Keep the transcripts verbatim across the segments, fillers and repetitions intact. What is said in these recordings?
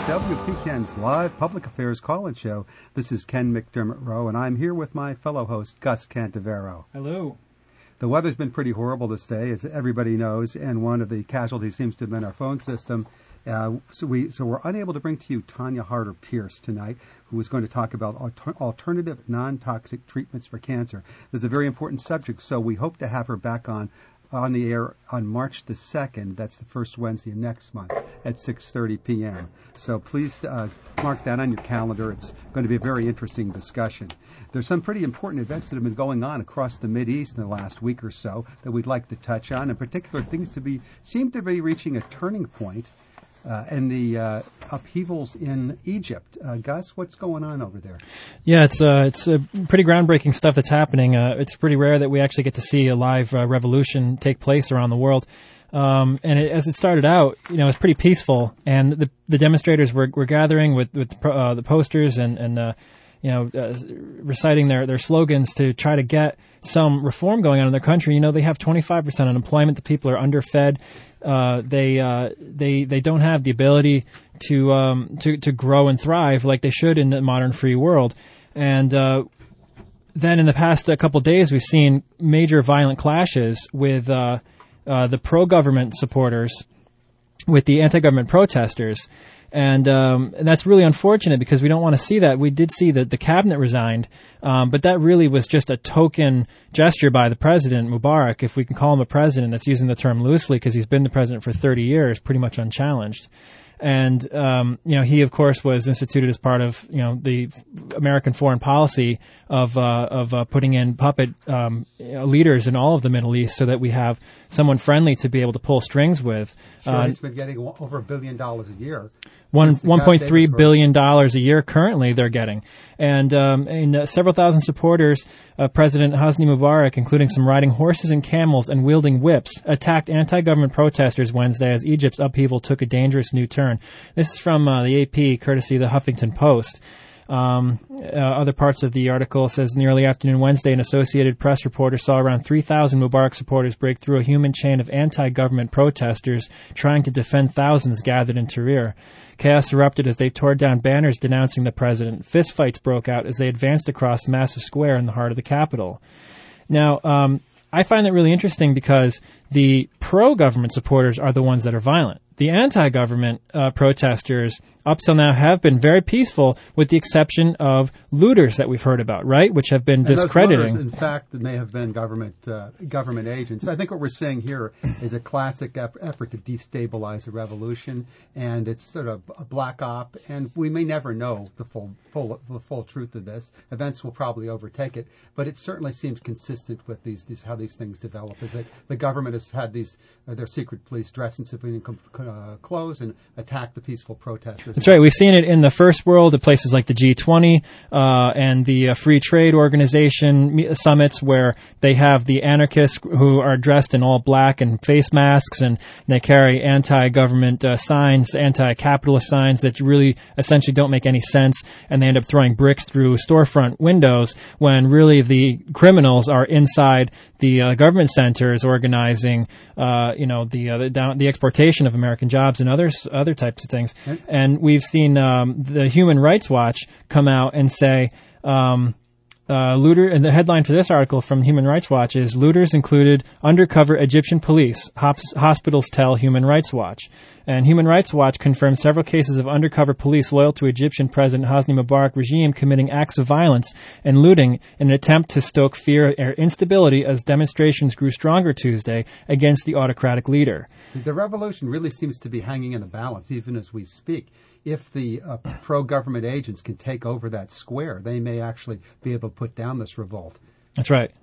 W P K N's live public affairs call-in show. This is Ken McDermott Rowe, and I'm here with my fellow host, Gus Cantivero. Hello. The weather's been pretty horrible this day, as everybody knows, and one of the casualties seems to have been our phone system. Uh, so, we, so we're unable to bring to you Tanya Harder-Pierce tonight, who is going to talk about alter- alternative non-toxic treatments for cancer. This is a very important subject, so we hope to have her back on on the air on March the second. That's the first Wednesday of next month at six thirty p.m. So please uh, mark that on your calendar. It's going to be a very interesting discussion. There's some pretty important events that have been going on across the Mideast in the last week or so that we'd like to touch on. In particular, things to be seem to be reaching a turning point. Uh, and the uh, upheavals in Egypt. Uh, Gus, what's going on over there? Yeah, it's uh, it's uh, pretty groundbreaking stuff that's happening. Uh, it's pretty rare that we actually get to see a live uh, revolution take place around the world. Um, and it, as it started out, you know, it was pretty peaceful, and the the demonstrators were were gathering with with uh, the posters and and uh, you know uh, reciting their their slogans to try to get some reform going on in their country. You know, they have twenty-five percent unemployment. The people are underfed. Uh, they uh, they they don't have the ability to um, to to grow and thrive like they should in the modern free world. And uh, then in the past uh, couple of days, we've seen major violent clashes with uh, uh, the pro-government supporters, with the anti-government protesters. And, um, and that's really unfortunate because we don't want to see that. We did see that the cabinet resigned, um, but that really was just a token gesture by the president, Mubarak, if we can call him a president. That's using the term loosely because he's been the president for thirty years, pretty much unchallenged. And, um, you know, he, of course, was instituted as part of, you know, the American foreign policy of uh, of uh, putting in puppet um, you know, leaders in all of the Middle East so that we have someone friendly to be able to pull strings with. Sure, uh, he's been getting over a billion dollars a year. One one point three billion dollars a year currently they're getting, and um, and uh, several thousand supporters of President Hosni Mubarak, including some riding horses and camels and wielding whips, attacked anti-government protesters Wednesday as Egypt's upheaval took a dangerous new turn. This is from uh, the A P, courtesy of the Huffington Post. Um, uh, other parts of the article says in the early afternoon Wednesday, an Associated Press reporter saw around three thousand Mubarak supporters break through a human chain of anti-government protesters trying to defend thousands gathered in Tahrir. Chaos erupted as they tore down banners denouncing the president. Fistfights broke out as they advanced across a massive square in the heart of the capital. Now, um, I find that really interesting because the pro-government supporters are the ones that are violent. The anti-government uh, protesters, up till now, have been very peaceful, with the exception of looters that we've heard about, right, which have been and discrediting. Those looters, in fact, may have been government uh, government agents. I think what we're seeing here is a classic eff- effort to destabilize a revolution, and it's sort of a black op, and we may never know the full full the full truth of this. Events will probably overtake it, but it certainly seems consistent with these, these how these things develop. Is that the government has had these uh, their secret police dress in civilian com- uh, clothes and attack the peaceful protesters. That's right. We've seen it in the first world, at places like the G twenty uh, and the uh, Free Trade Organization summits, where they have the anarchists who are dressed in all black and face masks, and they carry anti-government uh, signs, anti-capitalist signs that really essentially don't make any sense, and they end up throwing bricks through storefront windows when really the criminals are inside the uh, government centers organizing, uh, you know, the uh, the, down, the exportation of American jobs and others, other types of things. And we've seen um, the Human Rights Watch come out and say, um, uh, looter, and the headline for this article from Human Rights Watch is, looters included undercover Egyptian police, Hos- hospitals tell Human Rights Watch. And Human Rights Watch confirmed several cases of undercover police loyal to Egyptian President Hosni Mubarak regime committing acts of violence and looting in an attempt to stoke fear or instability as demonstrations grew stronger Tuesday against the autocratic leader. The revolution really seems to be hanging in a balance, even as we speak. If the uh, pro-government agents can take over that square, they may actually be able to put down this revolt. That's right.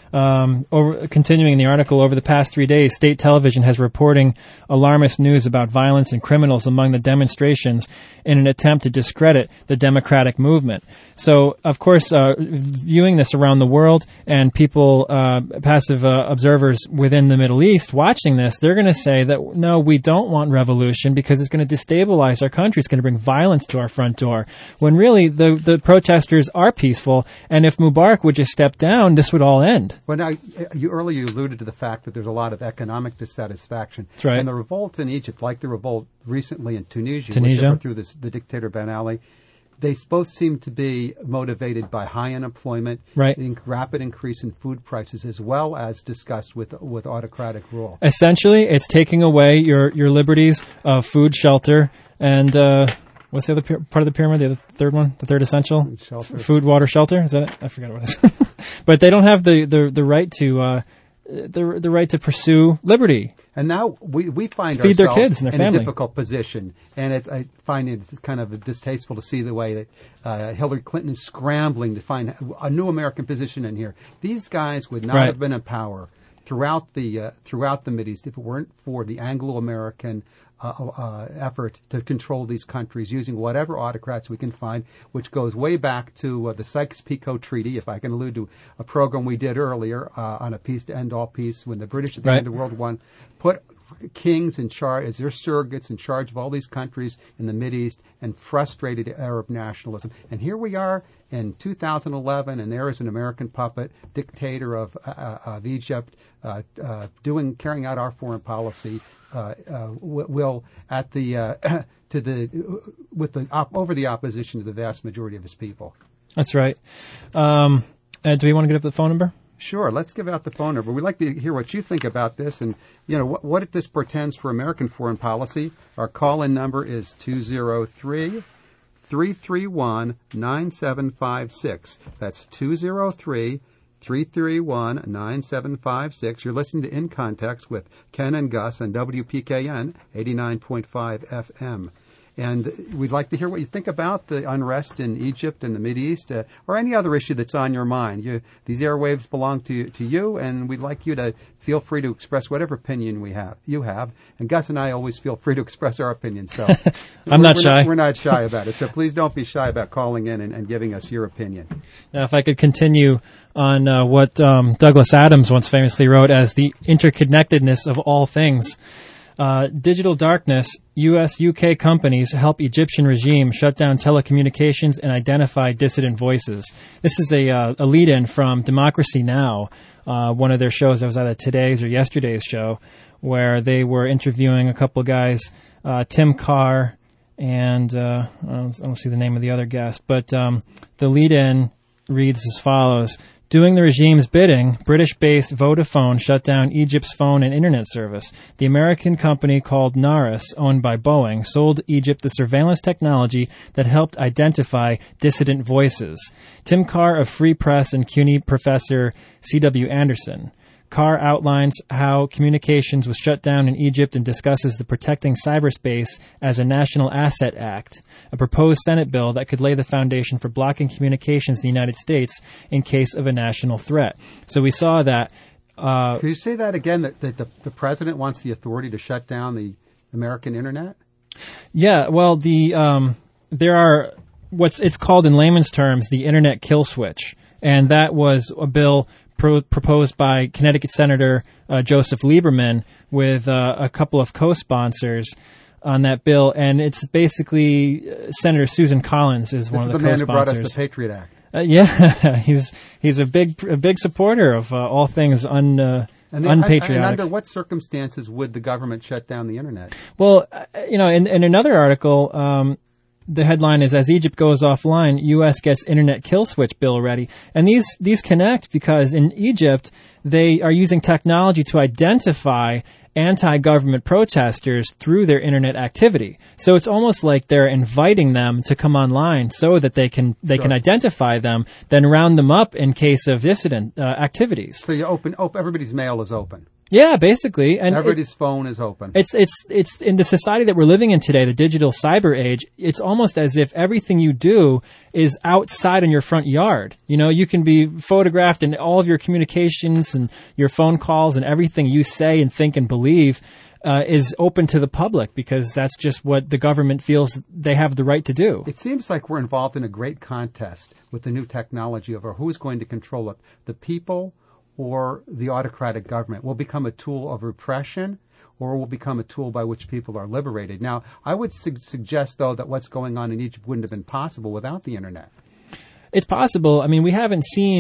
Um, over, continuing the article, over the past three days, state television has reporting alarmist news about violence and criminals among the demonstrations in an attempt to discredit the democratic movement. So, of course, uh, viewing this around the world and people, uh, passive uh, observers within the Middle East watching this, they're going to say that, no, we don't want revolution because it's going to destabilize our country. It's going to bring violence to our front door. When really the, the protesters are peaceful, and if Mubarak would just step down, down, this would all end. Well, now, you earlier alluded to the fact that there's a lot of economic dissatisfaction. That's right. And the revolt in Egypt, like the revolt recently in Tunisia, Tunisia. which overthrew this, the dictator Ben Ali, they both seem to be motivated by high unemployment, right. in, rapid increase in food prices, as well as discussed with with autocratic rule. Essentially, it's taking away your, your liberties of food, shelter, and uh, what's the other py- part of the pyramid? The other third one, the third essential, F- food, water, shelter. Is that it? I forgot what it is. But they don't have the the, the right to uh, the the right to pursue liberty. And now we, we find Feed ourselves their kids and their in family. a difficult position. And it's, I find it kind of distasteful to see the way that uh, Hillary Clinton is scrambling to find a new American position in here. These guys would not right. have been in power throughout the uh, throughout the Mideast if it weren't for the Anglo-American uh, uh, effort to control these countries using whatever autocrats we can find, which goes way back to uh, the Sykes-Picot Treaty, if I can allude to a program we did earlier uh, on a peace to end all peace when the British at the right. end of World War One put kings in charge as their surrogates in charge of all these countries in the Mideast and frustrated Arab nationalism. And here we are in two thousand eleven, and there is an American puppet dictator of uh, of Egypt uh, uh, doing carrying out our foreign policy. Uh, uh, will at the uh, to the with the op- over the opposition to the vast majority of his people. That's right. Um, uh, do we want to get up the phone number? Sure. Let's give out the phone number. We'd like to hear what you think about this, and you know what, what this portends for American foreign policy. Our call-in number is two zero three, three three one, nine seven five six. That's two zero three, three three one, nine seven five six. You're listening to In Context with Ken and Gus on W P K N eighty-nine point five F M. And we'd like to hear what you think about the unrest in Egypt and the Mideast, uh, or any other issue that's on your mind. You, these airwaves belong to to you, and we'd like you to feel free to express whatever opinion we have. You have, and Gus and I always feel free to express our opinions. So I'm not we're shy. Not, we're not shy about it. So please don't be shy about calling in and, and giving us your opinion. Now, if I could continue on uh, what um, Douglas Adams once famously wrote as the interconnectedness of all things. Uh, digital darkness, U S U K companies help Egyptian regime shut down telecommunications and identify dissident voices. This is a, uh, a lead-in from Democracy Now!, uh, one of their shows that was either today's or yesterday's show, where they were interviewing a couple of guys, uh, Tim Carr and uh, I, don't, I don't see the name of the other guest, but um, the lead-in reads as follows. Doing the regime's bidding, British-based Vodafone shut down Egypt's phone and internet service. The American company called Naris, owned by Boeing, sold Egypt the surveillance technology that helped identify dissident voices. Tim Carr of Free Press and C U N Y professor C W Anderson. Carr outlines how communications was shut down in Egypt and discusses the Protecting Cyberspace as a National Asset Act, a proposed Senate bill that could lay the foundation for blocking communications in the United States in case of a national threat. So we saw that. Uh, Could you say that again, that, that the, the president wants the authority to shut down the American Internet? Yeah, well, the um, there are what's it's called in layman's terms the Internet kill switch, and that was a bill Pro- proposed by Connecticut Senator uh, Joseph Lieberman with uh, a couple of co-sponsors on that bill, and it's basically uh, Senator Susan Collins is this one is of the, the man co-sponsors. who brought us the Patriot Act. Uh, yeah, he's he's a big a big supporter of uh, all things un uh, and they, unpatriotic. And under what circumstances would the government shut down the Internet? Well, uh, you know, in, in another article. Um, The headline is, as Egypt goes offline, U S gets internet kill switch bill ready. And these, these connect because in Egypt, they are using technology to identify anti-government protesters through their internet activity. So it's almost like they're inviting them to come online so that they can, they Sure. can identify them, then round them up in case of dissident uh, activities. So you open, open, everybody's mail is open. Yeah, basically. And everybody's it, phone is open. It's it's it's in the society that we're living in today, the digital cyber age. It's almost as if everything you do is outside in your front yard. You know, you can be photographed, and all of your communications and your phone calls and everything you say and think and believe uh, is open to the public because that's just what the government feels they have the right to do. It seems like we're involved in a great contest with the new technology over who's going to control it, the people or the autocratic government. Will become a tool of repression or will become a tool by which people are liberated. Now, I would su- suggest, though, that what's going on in Egypt wouldn't have been possible without the Internet. It's possible. I mean, we haven't seen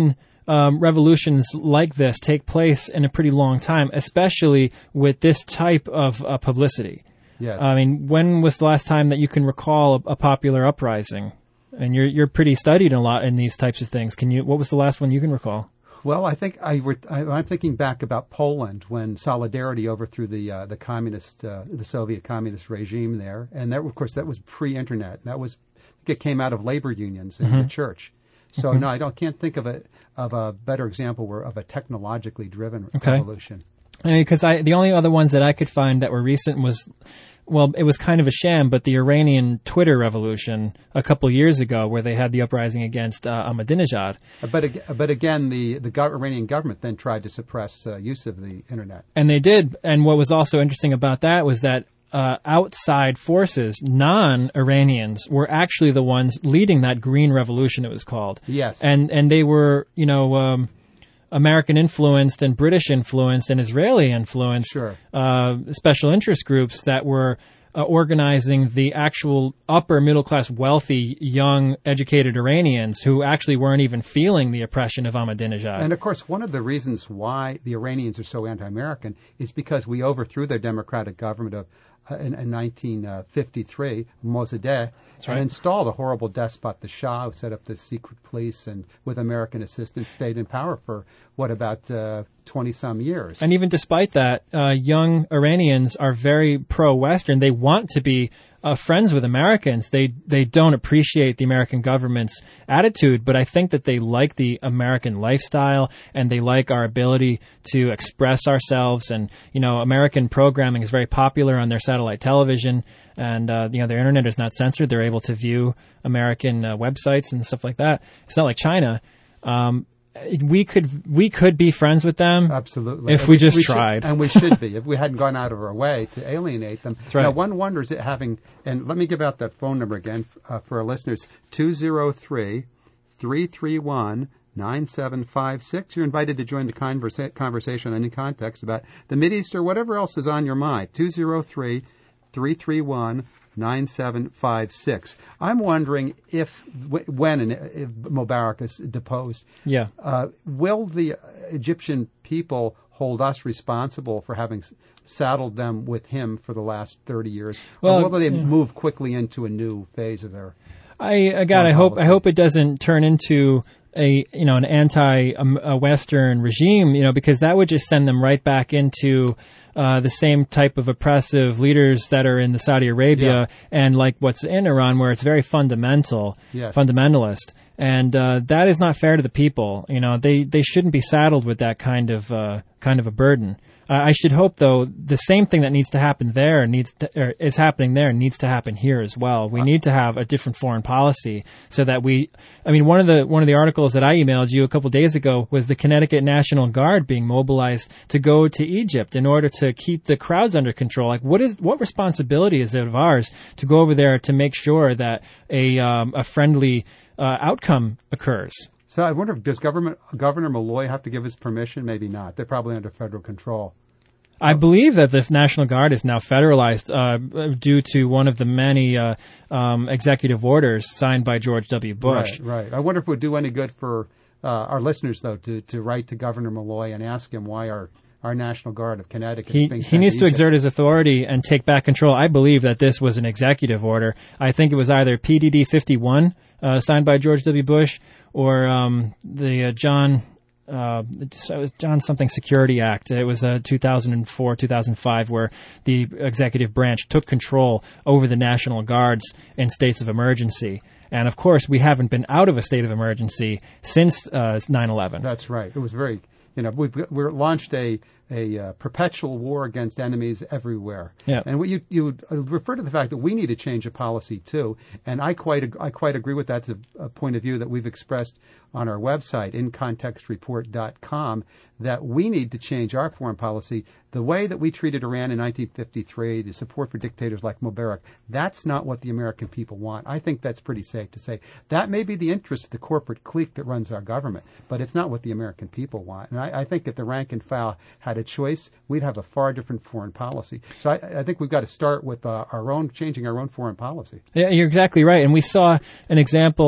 um, revolutions like this take place in a pretty long time, especially with this type of uh, publicity. Yes. I mean, when was the last time that you can recall a, a popular uprising? And you're you're pretty studied a lot in these types of things. Can you? What was the last one you can recall? Well, I think I were, I, I'm thinking back about Poland when Solidarity overthrew the uh, the communist uh, the Soviet communist regime there, and that of course that was pre-internet. That was it came out of labor unions in mm-hmm. the church. So mm-hmm. no, I don't can't think of a of a better example where of a technologically driven okay. revolution. I mean, because I the only other ones that I could find that were recent was. Well, it was kind of a sham, but the Iranian Twitter revolution a couple years ago, where they had the uprising against uh, Ahmadinejad. But but again, the the go- Iranian government then tried to suppress uh, use of the internet, and they did. And what was also interesting about that was that uh, outside forces, non-Iranians, were actually the ones leading that green revolution. It was called. Yes, and and they were, you know. Um, American influenced and British influenced and Israeli influenced sure. uh, special interest groups that were uh, organizing the actual upper middle class, wealthy, young, educated Iranians who actually weren't even feeling the oppression of Ahmadinejad. And of course, one of the reasons why the Iranians are so anti-American is because we overthrew their democratic government of uh, in, in nineteen fifty-three, Mossadegh, That's right. and installed a horrible despot, the Shah, who set up the secret police and with American assistance stayed in power for, what, about uh, twenty-some years. And even despite that, uh, young Iranians are very pro-Western. They want to be uh, friends with Americans. They they don't appreciate the American government's attitude, but I think that they like the American lifestyle and they like our ability to express ourselves. And, you know, American programming is very popular on their satellite television. And, uh, you know, their internet is not censored. They're able to view American uh, websites and stuff like that. It's not like China. Um, we could we could be friends with them. Absolutely. If and we just we tried. Should, and we should be, if we hadn't gone out of our way to alienate them. That's right. Now, one wonders it having, and let me give out that phone number again uh, for our listeners, two oh three, three three one, nine seven five six. You're invited to join the conversa- conversation on any context about the Mideast or whatever else is on your mind. two oh three, three three one, nine seven five six. I'm wondering if, when and if Mubarak is deposed, yeah, uh, will the Egyptian people hold us responsible for having saddled them with him for the last thirty years? Well, or will they yeah. move quickly into a new phase of their I, uh, God, I hope policy? I hope it doesn't turn into a you know an anti-Western regime, you know, because that would just send them right back into Uh, the same type of oppressive leaders that are in the Saudi Arabia yeah. and like what's in Iran, where it's very fundamental, yes. fundamentalist, and uh, that is not fair to the people. You know, they they shouldn't be saddled with that kind of uh, kind of a burden. Uh, I should hope, though, the same thing that needs to happen there needs to, or is happening there needs to happen here as well. We need to have a different foreign policy so that we. I mean, one of the one of the articles that I emailed you a couple days ago was the Connecticut National Guard being mobilized to go to Egypt in order to keep the crowds under control. Like, what is what responsibility is it of ours to go over there to make sure that a um, a friendly uh, outcome occurs? So I wonder, does government, Governor Malloy have to give his permission? Maybe not. They're probably under federal control. I believe that the National Guard is now federalized uh, due to one of the many uh, um, executive orders signed by George W. Bush. Right, right. I wonder if it would do any good for uh, our listeners, though, to, to write to Governor Malloy and ask him why our, our National Guard of Connecticut he, is being He sent needs to to Egypt. exert his authority and take back control. I believe that this was an executive order. I think it was either P D D fifty-one, uh, signed by George W. Bush, or um, the uh, John uh, John something Security Act. It was uh, two thousand four, two thousand five, where the executive branch took control over the National Guards in states of emergency. And, of course, we haven't been out of a state of emergency since uh, nine eleven. That's right. It was very, you know, we we launched a a uh, perpetual war against enemies everywhere. Yeah. And what you you refer to the fact that we need to change a policy too, and I quite ag- I quite agree with that. To a point of view that we've expressed on our website, in context report dot com, that we need to change our foreign policy. The way that we treated Iran in nineteen fifty-three, the support for dictators like Mubarak, that's not what the American people want. I think that's pretty safe to say. That may be the interest of the corporate clique that runs our government, but it's not what the American people want. And I, I think if the rank and file had a choice, we'd have a far different foreign policy. So I, I think we've got to start with uh, our own, changing our own foreign policy. Yeah, you're exactly right. And we saw an example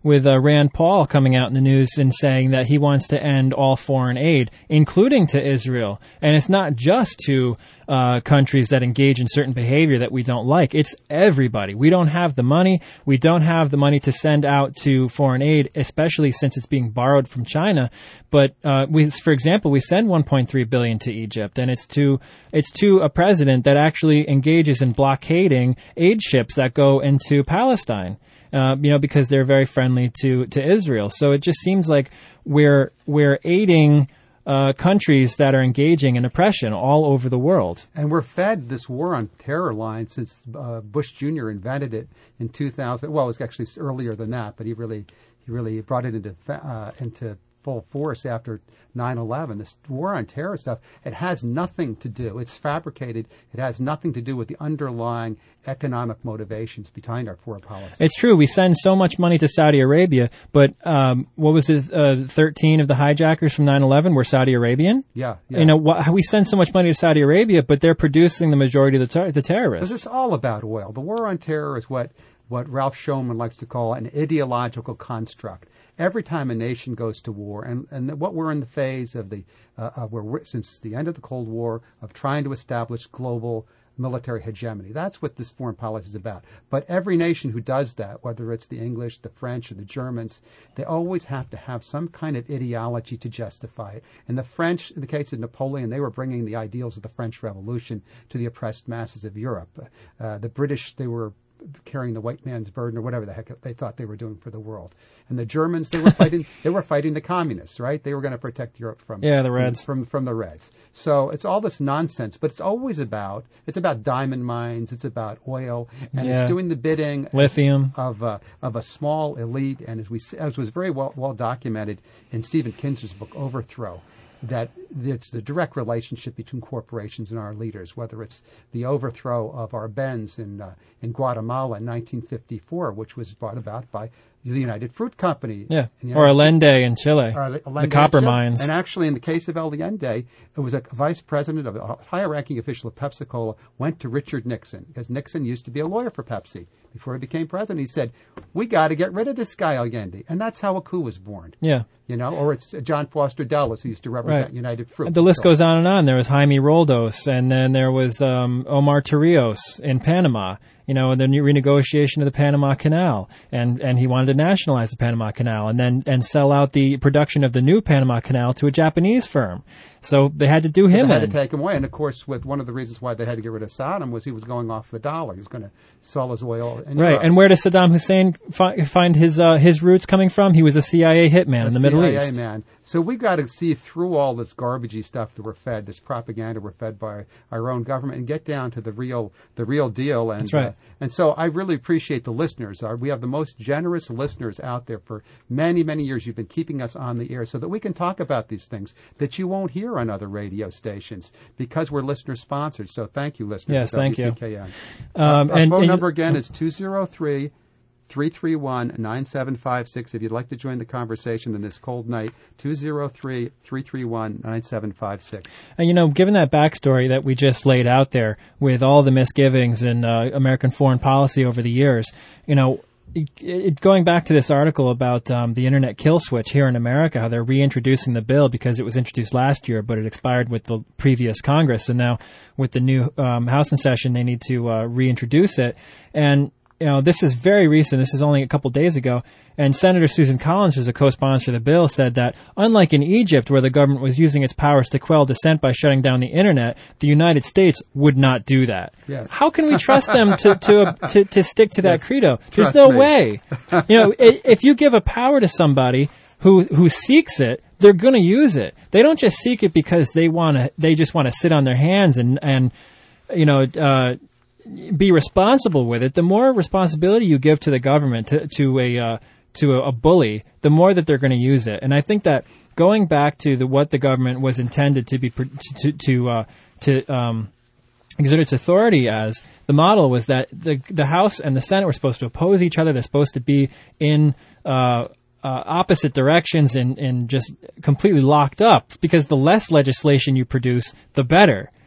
with uh, Rand Paul coming out in the news and saying that he wants to end all foreign aid, including to Israel. And it's not just to uh, countries that engage in certain behavior that we don't like. It's everybody. We don't have the money. We don't have the money to send out to foreign aid, especially since it's being borrowed from China. But uh, we, for example, we send one point three billion dollars to Egypt, and it's to it's to a president that actually engages in blockading aid ships that go into Palestine. Uh, you know, because they're very friendly to, to Israel. So it just seems like we're we're aiding uh, countries that are engaging in oppression all over the world. And we're fed this war on terror line since uh, Bush Junior invented it in two thousand. Well, it was actually earlier than that, but he really he really brought it into uh, into full force after nine eleven. This war on terror stuff, it has nothing to do. It's fabricated. It has nothing to do with the underlying economic motivations behind our foreign policy. It's true. We send so much money to Saudi Arabia, but um, what was it? Uh, thirteen of the hijackers from nine eleven were Saudi Arabian. Yeah, yeah. You know, wh- we send so much money to Saudi Arabia, but they're producing the majority of the, ter- the terrorists. This is all about oil. The war on terror is what what Ralph Schoenman likes to call an ideological construct. Every time a nation goes to war, and, and what we're in the phase of the, uh, of where since the end of the Cold War, of trying to establish global military hegemony. That's what this foreign policy is about. But every nation who does that, whether it's the English, the French, or the Germans, they always have to have some kind of ideology to justify it. And the French, in the case of Napoleon, they were bringing the ideals of the French Revolution to the oppressed masses of Europe. Uh, the British, they were carrying the white man's burden, or whatever the heck they thought they were doing for the world. And the Germans, they were fighting. They were fighting the communists, right? They were going to protect Europe from yeah, the Reds, from, from from the Reds. So it's all this nonsense, but it's always about it's about diamond mines, it's about oil, and yeah. it's doing the bidding lithium of uh, of a small elite. And as we as was very well well documented in Stephen Kinzer's book Overthrow, that it's the direct relationship between corporations and our leaders, whether it's the overthrow of Arbenz in uh, in Guatemala in nineteen fifty-four, which was brought about by the United Fruit Company. Yeah, or Allende in Chile, Allende the copper Chile. mines. And actually, in the case of Allende, it was a vice president, of a higher-ranking official of Pepsi-Cola, went to Richard Nixon, because Nixon used to be a lawyer for Pepsi before he became president. He said, we got to get rid of this guy Allende. And that's how a coup was born. Yeah. You know, or it's John Foster Dulles, who used to represent right. United Fruit. And the list so. goes on and on. There was Jaime Roldos, and then there was um, Omar Torrijos in Panama. You know, the new renegotiation of the Panama Canal, and, and he wanted to nationalize the Panama Canal, and then and sell out the production of the new Panama Canal to a Japanese firm. So they had to do so him they in. had to take him away, and of course, with one of the reasons why they had to get rid of Saddam was he was going off the dollar. He was going to sell his oil. In right, euros. And where does Saddam Hussein fi- find his uh, his roots coming from? He was a C I A hitman a in the C I A Middle East. Man. So we've got to see through all this garbagey stuff that we're fed, this propaganda we're fed by our own government, and get down to the real the real deal. And That's right. Uh, and so I really appreciate the listeners. Uh, we have the most generous listeners out there. For many, many years, you've been keeping us on the air so that we can talk about these things that you won't hear on other radio stations because we're listener-sponsored. So thank you, listeners. Yes, thank you. Um, um, our and, phone and, number again is two oh three, three three one, nine seven five six. If you'd like to join the conversation in this cold night, two oh three, three three one, nine seven five six. And, you know, given that backstory that we just laid out there with all the misgivings in uh, American foreign policy over the years, you know, it, it, going back to this article about um, the internet kill switch here in America, how they're reintroducing the bill because it was introduced last year, but it expired with the previous Congress. And now with the new um, House in session, they need to uh, reintroduce it. And you know, this is very recent. This is only a couple days ago. And Senator Susan Collins, who's a co-sponsor of the bill, said that unlike in Egypt, where the government was using its powers to quell dissent by shutting down the internet, the United States would not do that. Yes. How can we trust them to to, uh, to to stick to that yes. credo? Trust There's no me. way. You know, if you give a power to somebody who who seeks it, they're going to use it. They don't just seek it because they want to. They just want to sit on their hands and and you know. Uh, be responsible with it. The more responsibility you give to the government, to, to a uh, to a, a bully, the more that they're going to use it. And I think that going back to the what the government was intended to be to to uh, to um, exert its authority as, the model was that the the House and the Senate were supposed to oppose each other. They're supposed to be in uh, uh, opposite directions and and just completely locked up. It's because the less legislation you produce, the better.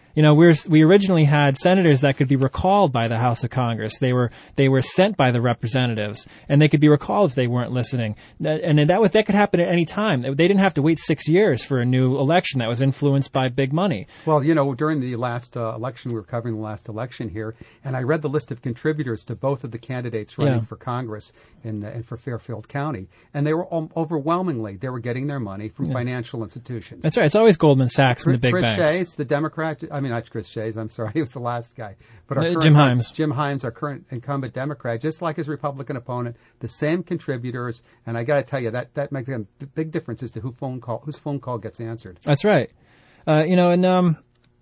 You know, we're, we originally had senators that could be recalled by the House of Congress. They were they were sent by the representatives, and they could be recalled if they weren't listening. And that was, that could happen at any time. They didn't have to wait six years for a new election that was influenced by big money. Well, you know, during the last uh, election, we were covering the last election here, and I read the list of contributors to both of the candidates running Yeah. for Congress in, uh, and for Fairfield County, and they were um, overwhelmingly they were getting their money from Yeah. financial institutions. That's right. It's always Goldman Sachs and the big Chris banks. Shays, the Democrat. I mean, not Chris Shays. I'm sorry, he was the last guy. But our Uh, current, Jim Himes. Jim Himes, our current incumbent Democrat, just like his Republican opponent, the same contributors. And I got to tell you that that makes a big difference as to who phone call whose phone call gets answered. That's right. Uh, you know, and um,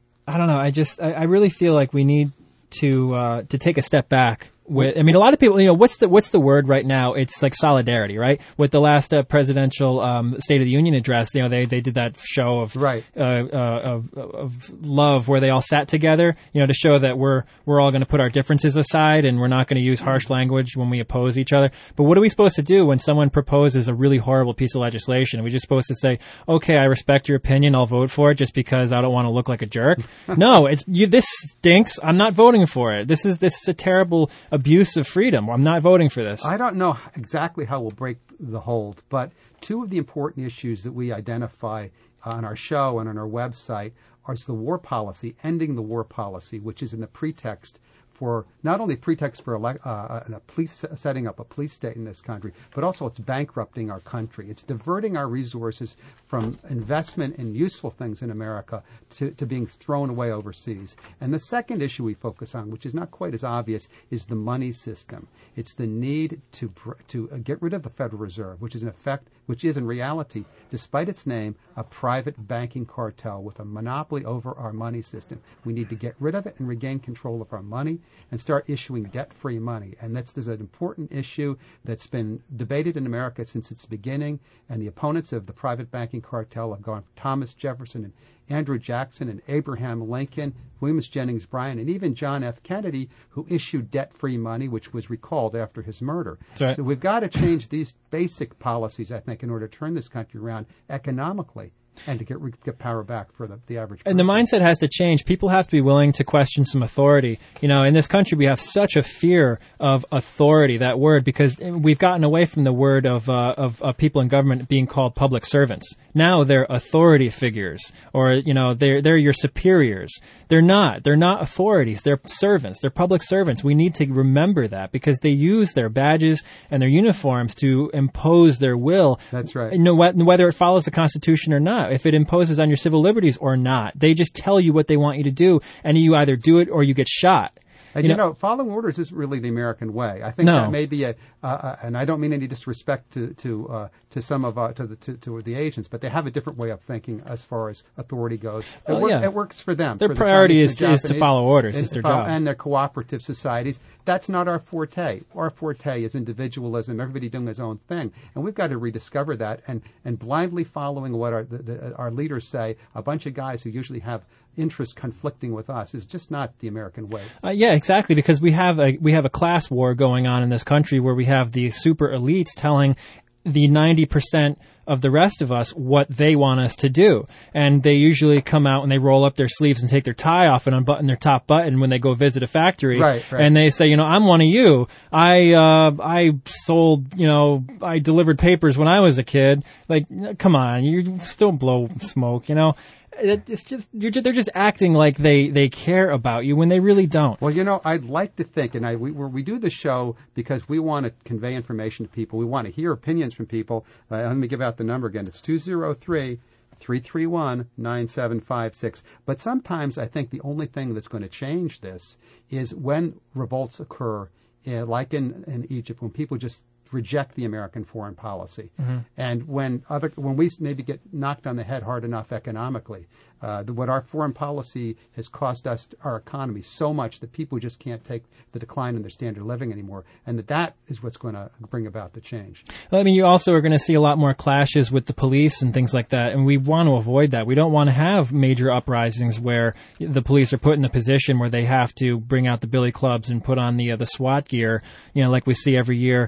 I don't know. I just I, I really feel like we need to uh, to take a step back. With, I mean, a lot of people, you know, what's the what's the word right now? It's like solidarity, right? With the last uh, presidential um, State of the Union address, you know, they, they did that show of Right. uh, uh, of, of love where they all sat together, you know, to show that we're we're all going to put our differences aside and we're not going to use harsh language when we oppose each other. But what are we supposed to do when someone proposes a really horrible piece of legislation? Are we just supposed to say, okay, I respect your opinion, I'll vote for it just because I don't want to look like a jerk? No, it's you. This stinks. I'm not voting for it. This is this is a terrible abuse of freedom. I'm not voting for this. I don't know exactly how we'll break the hold, but two of the important issues that we identify on our show and on our website are the war policy, ending the war policy, which is in the pretext for not only pretext for ele- uh, a police setting up a police state in this country, but also it's bankrupting our country. It's diverting our resources from investment in useful things in America to, to being thrown away overseas. And the second issue we focus on, which is not quite as obvious, is the money system. It's the need to to get rid of the Federal Reserve, which is in effect, which is in reality, despite its name, a private banking cartel with a monopoly over our money system. We need to get rid of it and regain control of our money and start issuing debt-free money. And that's, this is an important issue that's been debated in America since its beginning, and the opponents of the private banking cartel have gone from Thomas Jefferson and Andrew Jackson and Abraham Lincoln, William Jennings Bryan, and even John F. Kennedy, who issued debt-free money, which was recalled after his murder. Right. So we've got to change these basic policies, I think, in order to turn this country around economically and to get get power back for the, the average person. And the mindset has to change. People have to be willing to question some authority. You know, in this country, we have such a fear of authority, that word, because we've gotten away from the word of, uh, of, of people in government being called public servants. Now they're authority figures, or, you know, they're, they're your superiors. They're not. They're not authorities. They're servants. They're public servants. We need to remember that because they use their badges and their uniforms to impose their will. That's right. You know, whether it follows the Constitution or not, if it imposes on your civil liberties or not. They just tell you what they want you to do, and you either do it or you get shot. And you you know, know, following orders isn't really the American way. I think No. that may be a, uh, uh, and I don't mean any disrespect to to uh, to some of uh, to the to, to the agents, but they have a different way of thinking as far as authority goes. It, Oh, work, yeah. it works for them. Their for the priority Chinese is and the is to Japanese, follow orders. and It's their to follow- job. And their cooperative societies. That's not our forte. Our forte is individualism. Everybody doing his own thing, and we've got to rediscover that. And and blindly following what our the, the, our leaders say, a bunch of guys who usually have interests conflicting with us, is just not the American way. Uh, yeah, exactly. Because we have a we have a class war going on in this country where we have the super elites telling the ninety percent of the rest of us what they want us to do. And they usually come out and they roll up their sleeves and take their tie off and unbutton their top button when they go visit a factory. Right, right. And they say, you know, I'm one of you. I, uh, I sold, you know, I delivered papers when I was a kid. Like, come on, you still blow smoke, you know. It's just, you're just, they're just acting like they, they care about you when they really don't. Well, you know, I'd like to think, and I, we, we do the show because we want to convey information to people. We want to hear opinions from people. Uh, let me give out the number again. It's two oh three, three three one, nine seven five six. But sometimes I think the only thing that's going to change this is when revolts occur, uh, like in, in Egypt, when people just reject the American foreign policy. Mm-hmm. And when other when we maybe get knocked on the head hard enough economically, uh, the, what our foreign policy has cost us, our economy, so much that people just can't take the decline in their standard of living anymore, and that that is what's going to bring about the change. Well, I mean, you also are going to see a lot more clashes with the police and things like that, and we want to avoid that. We don't want to have major uprisings where the police are put in a position where they have to bring out the billy clubs and put on the uh, the SWAT gear, you know, like we see every year uh,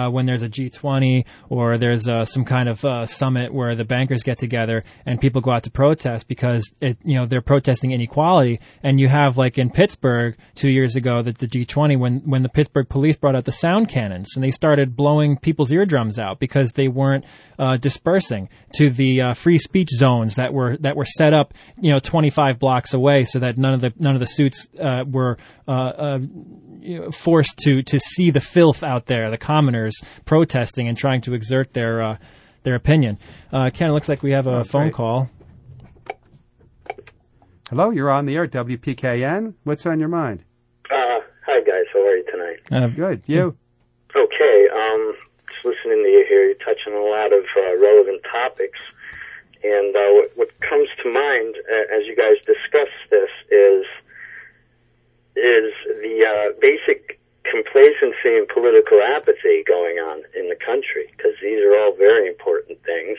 when there's a G twenty or there's uh, some kind of uh, summit where the bankers get together and people go out to protest because it, you know they're protesting inequality. And you have, like in Pittsburgh two years ago, that the G twenty, when when the Pittsburgh police brought out the sound cannons and they started blowing people's eardrums out because they weren't uh, dispersing to the uh, free speech zones that were that were set up, you know, twenty-five blocks away, so that none of the none of the suits uh, were uh, uh, you know, forced to to see the filth out there, the commoners protesting and trying to exert their uh, their opinion. Uh, Ken, it looks like we have a oh, phone great. call. Hello, you're on the air, W P K N. What's on your mind? Uh, hi, guys. How are you tonight? Uh, Good. You? Okay. Um, just listening to you here, you're touching on a lot of uh, relevant topics. And uh, what, what comes to mind uh, as you guys discuss this is is the uh, basic complacency and political apathy going on in the country, because these are all very important things.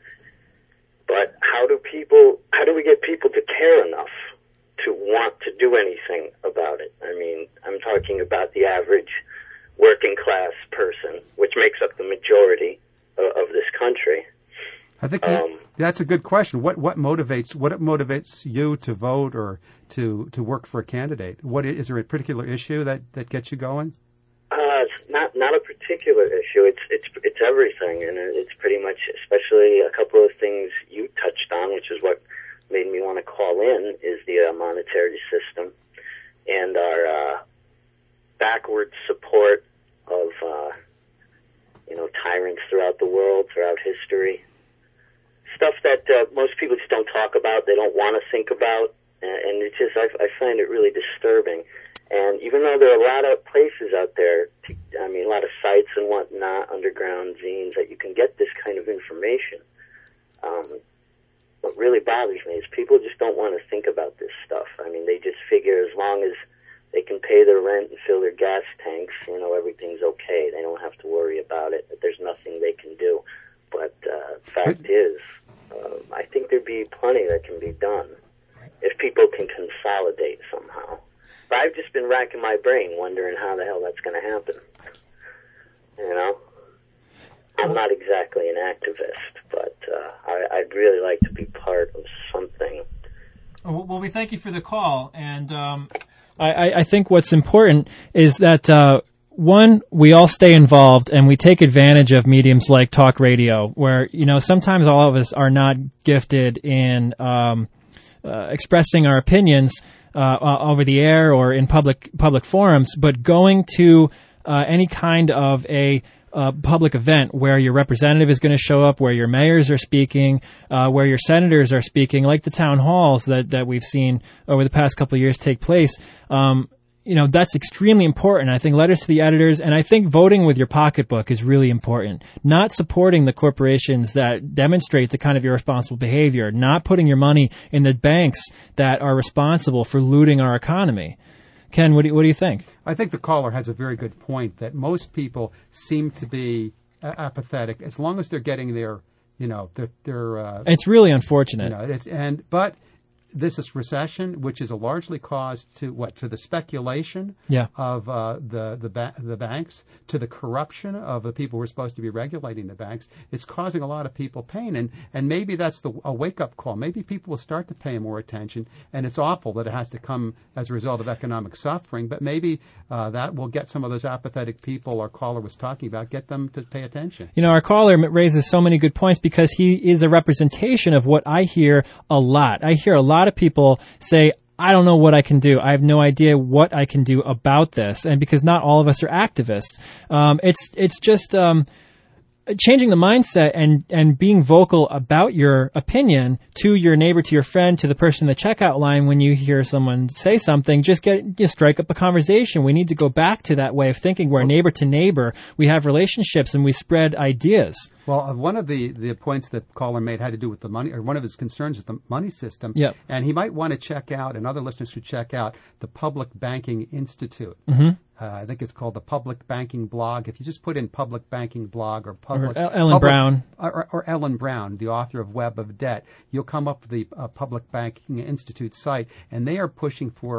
But how do people, how do we get people to care enough to want to do anything about it? I mean, I'm talking about the average working class person, which makes up the majority of, of this country. I think um, that's a good question. What what motivates what motivates you to vote or to, to work for a candidate? What is there a particular issue that, that gets you going? Uh, it's not not a particular issue. It's it's it's everything, and it's pretty much, especially a couple of things you touched on, which is what made me want to call in, is the uh, monetary system and our uh, backward support of uh, you know tyrants throughout the world, throughout history. Stuff that uh, most people just don't talk about, they don't want to think about, and it's just, I, I find it really disturbing. And even though there are a lot of places out there, to, I mean, a lot of sites and whatnot, underground zines, that you can get this kind of information, um, what really bothers me is people just don't want to think about this stuff. I mean, they just figure as long as they can pay their rent and fill their gas tanks, you know, everything's okay. They don't have to worry about it, that there's nothing they can do. But uh, fact is, uh, I think there'd be plenty that can be done if people can consolidate somehow. But I've just been racking my brain wondering how the hell that's going to happen. You know? I'm not exactly an activist, but uh, I, I'd really like to be part of something. Well, we thank you for the call. And um, I, I think what's important is that... Uh, One, we all stay involved and we take advantage of mediums like talk radio, where, you know, sometimes all of us are not gifted in um, uh, expressing our opinions uh, over the air or in public public forums, but going to uh, any kind of a uh, public event where your representative is going to show up, where your mayors are speaking, uh, where your senators are speaking, like the town halls that, that we've seen over the past couple of years take place. Um, You know, that's extremely important. I think letters to the editors, and I think voting with your pocketbook is really important. Not supporting the corporations that demonstrate the kind of irresponsible behavior, not putting your money in the banks that are responsible for looting our economy. Ken, what do you, what do you think? I think the caller has a very good point that most people seem to be uh, apathetic as long as they're getting their, you know, their... their uh, it's really unfortunate. You know, it's, and, but... This is recession, which is a largely caused to what to the speculation yeah. of uh, the the, ba- the banks, to the corruption of the people who are supposed to be regulating the banks. It's causing a lot of people pain, and, and maybe that's the a wake up call. Maybe people will start to pay more attention, and it's awful that it has to come as a result of economic suffering. But maybe uh, that will get some of those apathetic people our caller was talking about, get them to pay attention. You know, our caller raises so many good points because he is a representation of what I hear a lot. I hear a lot. A lot of people say, I don't know what I can do. I have no idea what I can do about this. And because not all of us are activists, um, it's it's just um, changing the mindset and, and being vocal about your opinion to your neighbor, to your friend, to the person in the checkout line. When you hear someone say something, just get just strike up a conversation. We need to go back to that way of thinking where neighbor to neighbor, we have relationships and we spread ideas. Well, uh, one of the, the points that caller made had to do with the money, or one of his concerns with the money system. Yep. And he might want to check out, and other listeners should check out, the Public Banking Institute. Mm-hmm. Uh, I think it's called the Public Banking Blog. If you just put in Public Banking Blog or Public... Or Ellen public, Brown. Or, or Ellen Brown, the author of Web of Debt, you'll come up with the uh, Public Banking Institute site, and they are pushing for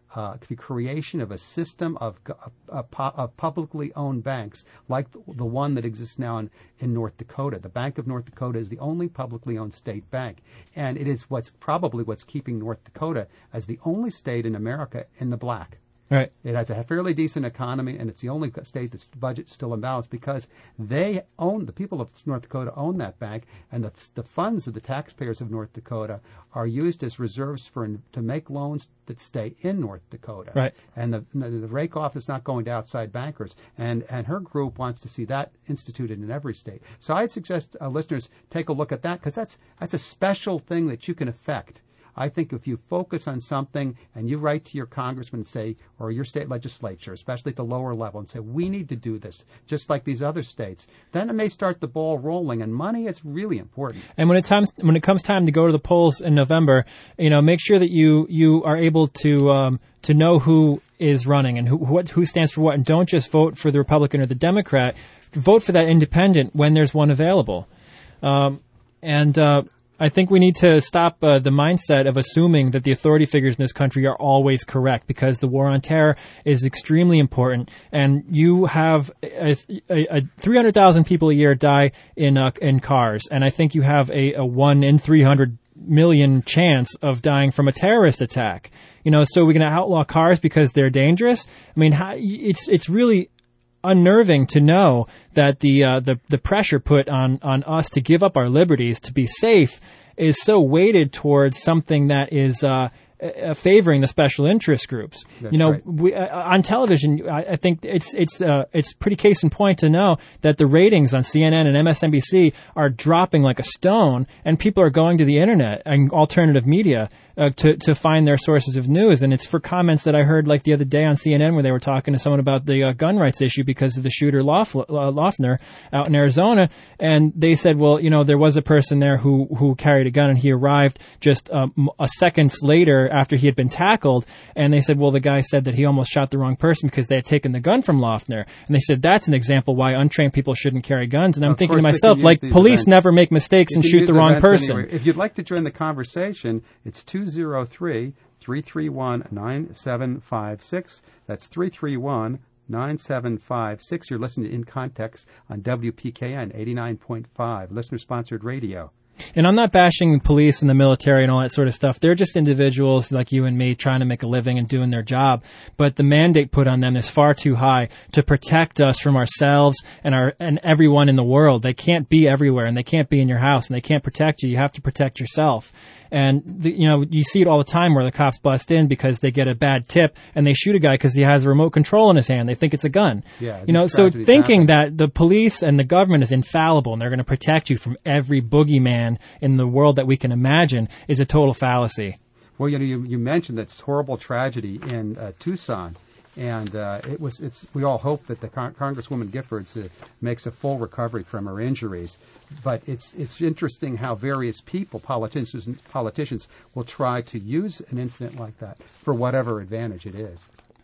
uh, the creation of a system of, of, of publicly owned banks like the one that exists now in, in North Dakota. The Bank of North Dakota is the only publicly owned state bank, and it is what's probably what's keeping North Dakota as the only state in America in the black. Right. It has a fairly decent economy, and it's the only state that's budget's still in balance because they own, the people of North Dakota own that bank, and the, the funds of the taxpayers of North Dakota are used as reserves for to make loans that stay in North Dakota. Right. And the, the rake off is not going to outside bankers. And, and her group wants to see that instituted in every state. So I'd suggest uh, listeners take a look at that because that's that's a special thing that you can affect. I think if you focus on something and you write to your congressman and say, or your state legislature, especially at the lower level, and say, we need to do this, just like these other states, then it may start the ball rolling. And money is really important. And when it times when it comes time to go to the polls in November, you know, make sure that you you are able to um, to know who is running and who what who stands for what, and don't just vote for the Republican or the Democrat. Vote for that independent when there's one available. Um, and uh, I think we need to stop uh, the mindset of assuming that the authority figures in this country are always correct, because the war on terror is extremely important. And you have a, a, a three hundred thousand people a year die in uh, in cars, and I think you have a, a one in three hundred million chance of dying from a terrorist attack. You know, so we're going to outlaw cars because they're dangerous. I mean, how, it's it's really unnerving to know that the uh, the the pressure put on on us to give up our liberties to be safe is so weighted towards something that is uh, uh, favoring the special interest groups. That's you know, right. we, uh, on television, I, I think it's it's uh, it's pretty case in point to know that the ratings on C N N and M S N B C are dropping like a stone, and people are going to the internet and alternative media Uh, to to find their sources of news. And it's for comments that I heard like the other day on C N N where they were talking to someone about the uh, gun rights issue because of the shooter Lof- uh, Loeffner out in Arizona. And they said, well, you know, there was a person there who, who carried a gun, and he arrived just um, a seconds later after he had been tackled. And they said, well, the guy said that he almost shot the wrong person because they had taken the gun from Loeffner. And they said, that's an example why untrained people shouldn't carry guns. And I'm Of thinking to course, they myself, can like, use these police events. never make mistakes You and can shoot use the wrong events person. anywhere. If you'd like to join the conversation, it's two oh three, three three one, nine seven five six. That's three three one, nine seven five six. You're listening to In Context on W P K N eighty-nine point five, listener-sponsored radio. And I'm not bashing the police and the military and all that sort of stuff. They're just individuals like you and me trying to make a living and doing their job. But the mandate put on them is far too high to protect us from ourselves and our and everyone in the world. They can't be everywhere, and they can't be in your house, and they can't protect you. You have to protect yourself. And, the, you know, you see it all the time where the cops bust in because they get a bad tip and they shoot a guy because he has a remote control in his hand. They think it's a gun. Yeah, you know, so tragedies thinking happen. that the police and the government is infallible and they're going to protect you from every boogeyman in the world that we can imagine is a total fallacy. Well, you know, you, you mentioned that horrible tragedy in uh, Tucson. And uh, it was. It's. We all hope that the Con- Congresswoman Giffords uh, makes a full recovery from her injuries. But it's it's interesting how various people, politicians, politicians, will try to use an incident like that for whatever advantage it is.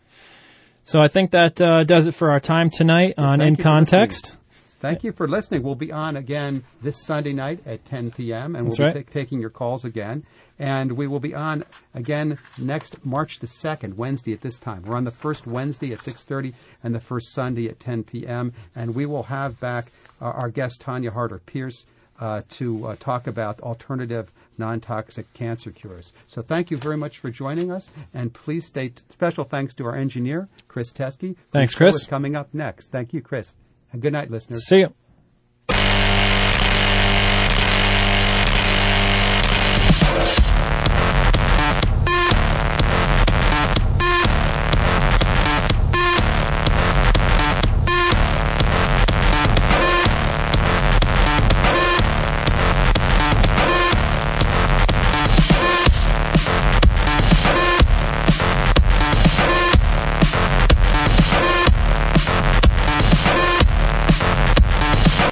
So I think that uh, does it for our time tonight on Thank In you for Context. listening. Thank you for listening. We'll be on again this Sunday night at ten p.m. and That's we'll right. be ta- taking your calls again. And we will be on again next March the second, Wednesday at this time. We're on the first Wednesday at six thirty and the first Sunday at ten p.m. And we will have back uh, our guest, Tanya Harder-Pierce, uh, to uh, talk about alternative non-toxic cancer cures. So thank you very much for joining us. And please state special thanks to our engineer, Chris Teskey. Thanks, whose show Chris. is coming up next. Thank you, Chris. And good night, listeners. See you.